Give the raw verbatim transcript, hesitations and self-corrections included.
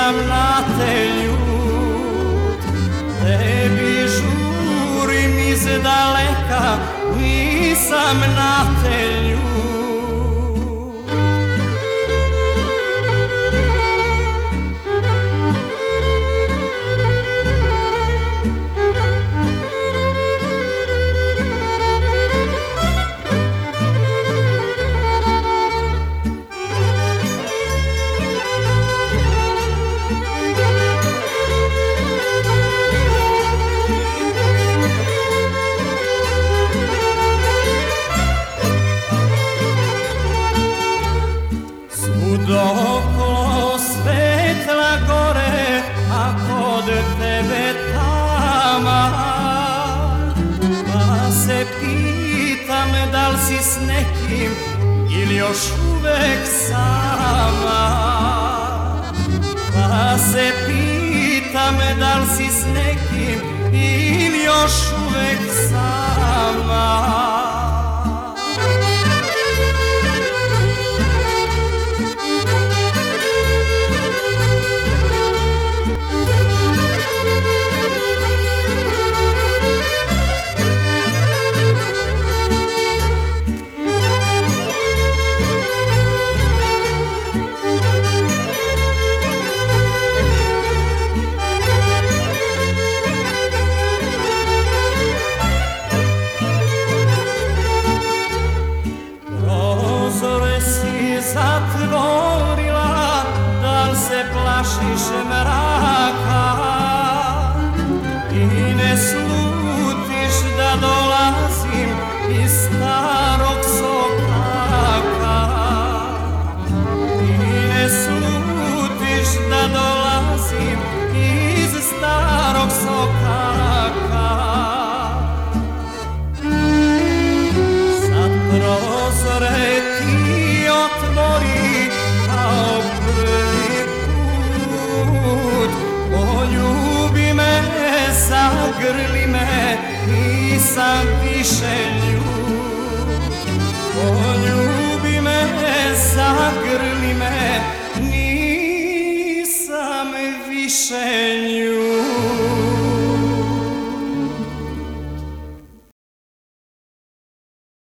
nisam na te ljut, tebi žurim iz daleka, nisam na te ljut. Okolo svetla gore, a kod tebe tama, pa se pitam da li si s nekim ili još uvek sama, pa se pitam da li si s nekim ili još uvek sama. Zatvorila, da li se plašiš mraka i ne slutiš da dolazim iz starog sokaka, i ne slutiš da dolazim iz starog sokaka. Sad prozore ti otvori kao prvi put, poljubi me, zagrli me, nisam više ljut. Poljubi me, zagrli me, nisam više ljut.